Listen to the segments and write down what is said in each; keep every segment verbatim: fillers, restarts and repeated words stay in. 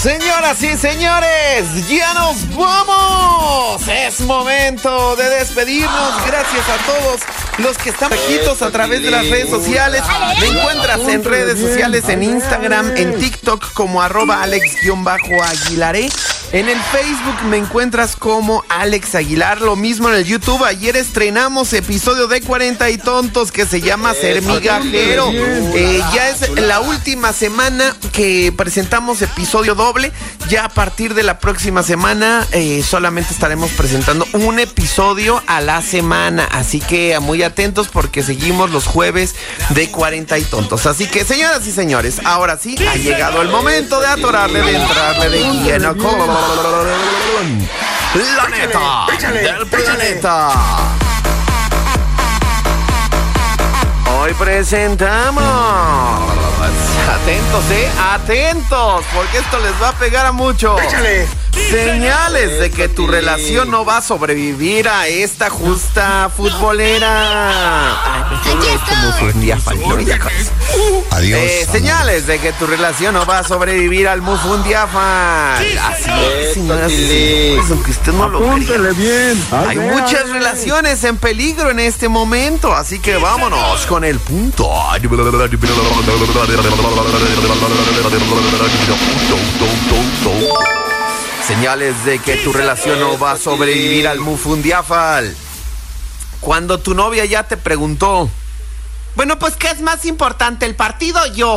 Señoras y señores, ya nos vamos. Es momento de despedirnos. Gracias a todos los que están paquitos a través de las redes sociales. Me encuentras en redes sociales, en Instagram, en TikTok como arroba Alex-Aguilaré. En el Facebook me encuentras como Alex Aguilar. Lo mismo en el YouTube. Ayer estrenamos episodio de cuarenta y tontos que se llama Ser Migajero. Eh, ya es la última semana que presentamos episodio doble. Ya a partir de la próxima semana eh, solamente estaremos presentando un episodio a la semana. Así que muy atentos porque seguimos los jueves de cuarenta y tontos. Así que, señoras y señores, ahora sí ha llegado el momento de atorarle, de entrarle de lleno con la neta del planeta. Hoy presentamos, atentos, eh, atentos, porque esto les va a pegar a muchos. Échale. Señales de que tu relación no va a sobrevivir a esta justa futbolera. Adiós. Eh, señales de que tu relación no va a sobrevivir al Mufundiafal. Así es, señoras y señores, aunque usted no lo crea. Bien. Hay muchas relaciones en peligro en este momento, así que vámonos con el punto. Señales de que tu relación no va a sobrevivir al Mufundiafal. Cuando tu novia ya te preguntó, bueno, pues, ¿qué es más importante, el partido o yo?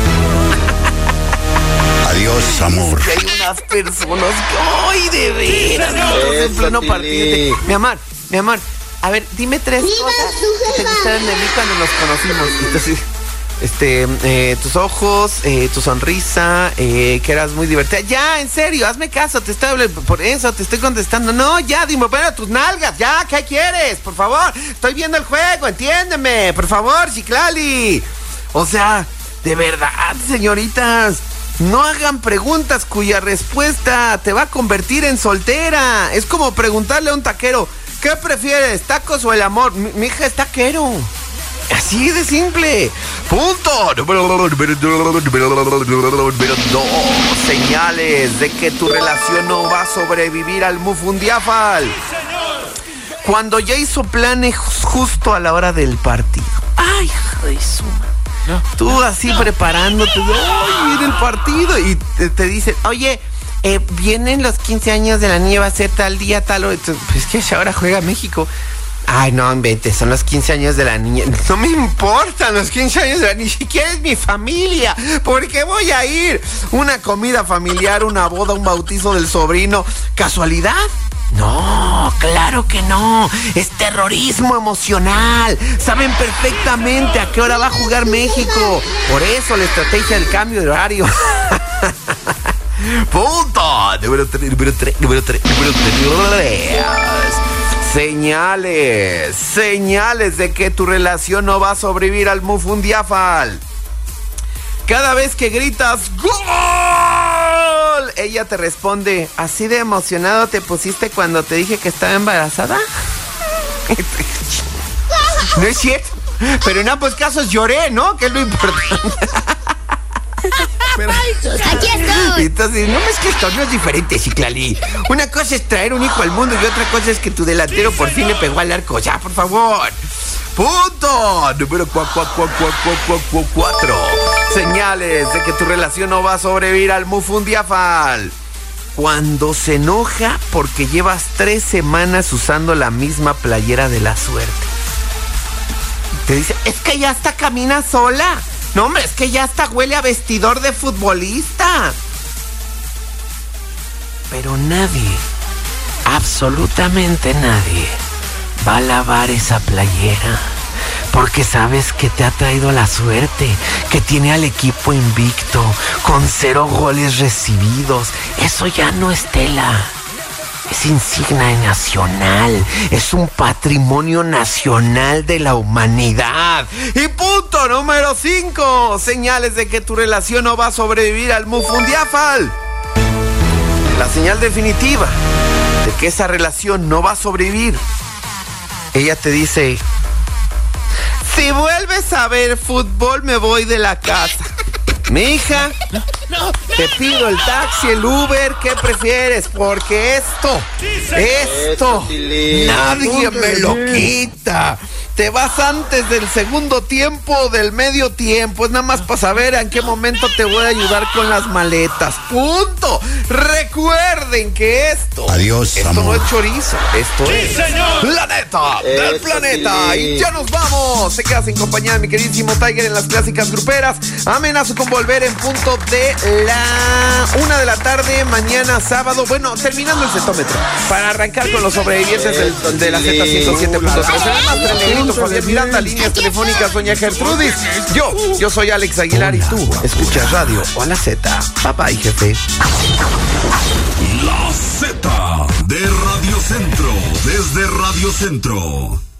Adiós, amor. Es que hay unas personas que, ¡ay, de veras! En pleno partido. Mi amor, mi amor, a ver, dime tres cosas que te gustaron de mí cuando nos conocimos. Entonces, este, eh, tus ojos, eh, tu sonrisa, eh, que eras muy divertida. Ya, en serio, hazme caso, te estoy hablando, por eso te estoy contestando. No, ya, dime, bueno, tus nalgas, ya, ¿qué quieres? Por favor, estoy viendo el juego, entiéndeme, por favor, Chiclali. O sea, de verdad, señoritas, no hagan preguntas cuya respuesta te va a convertir en soltera. Es como preguntarle a un taquero, ¿qué prefieres, tacos o el amor? Mi, mi hija es taquero. Así de simple. Punto. Número dos. Señales de que tu relación no va a sobrevivir al Mufundiafal. Cuando ya hizo planes justo a la hora del partido. Ay, hijo de su madre. No, Tú así no, preparándote. Ay, viene el partido. Y te, te dicen, oye, eh, vienen los quince años de la niña, va a ser tal día, tal hora. Pues que ahora juega México. Ay, no inventes, son los quince años de la niña. No me importan los quince años de la niña, ni siquiera es mi familia. ¿Por qué voy a ir? Una comida familiar, una boda, un bautizo del sobrino. ¿Casualidad? No, claro que no. Es terrorismo emocional. Saben perfectamente a qué hora va a jugar México. Por eso la estrategia del cambio de horario. Punto. Número tres, número tres, número tres, número tres. Señales, señales de que tu relación no va a sobrevivir al Mufundiafal. Cada vez que gritas ¡gol!, ella te responde, ¿así de emocionado te pusiste cuando te dije que estaba embarazada? No es cierto, pero en ambos casos lloré, ¿no? Que es lo importante. Pero, aquí estoy. Entonces, no es que esto no es diferente, Ciclali. Una cosa es traer un hijo al mundo y otra cosa es que tu delantero por fin le pegó al arco. Ya, por favor. Punto. Número cuatro. Señales de que tu relación no va a sobrevivir al Mufundiafal. Cuando se enoja porque llevas tres semanas usando la misma playera de la suerte. Te dice, es que ya hasta camina sola. No, hombre, es que ya hasta huele a vestidor de futbolista. Pero nadie, absolutamente nadie, va a lavar esa playera. Porque sabes que te ha traído la suerte, que tiene al equipo invicto, con cero goles recibidos. Eso ya no es tela. Es insignia nacional, es un patrimonio nacional de la humanidad. Y punto número cinco. Señales de que tu relación no va a sobrevivir al Mufundiafal. La señal definitiva de que esa relación no va a sobrevivir. Ella te dice, si vuelves a ver fútbol me voy de la casa. Mi hija, te pido el taxi, el Uber, ¿qué prefieres? Porque esto, esto, nadie me lo quita. Te vas antes del segundo tiempo o del medio tiempo. Es nada más para saber en qué momento te voy a ayudar con las maletas. Punto. Recuerden que esto, Adiós, esto amor. no es chorizo. Esto Sí, es señor. la neta del Eso planeta. sí. Y ya nos vamos. Se queda sin compañía de mi queridísimo Tiger en las clásicas gruperas. Amenazo con volver en punto de la una de la tarde mañana sábado. Bueno, terminando el cetómetro. Para arrancar con los sobrevivientes del, de la Z ciento siete punto tres. Además, Trenegrito, Fabián Miranda, líneas telefónicas, doña Gertrudis. Yo, yo soy Alex Aguilar y tú escuchas radio o a la Z. Papá y jefe. La Z de Radio Centro, desde Radio Centro.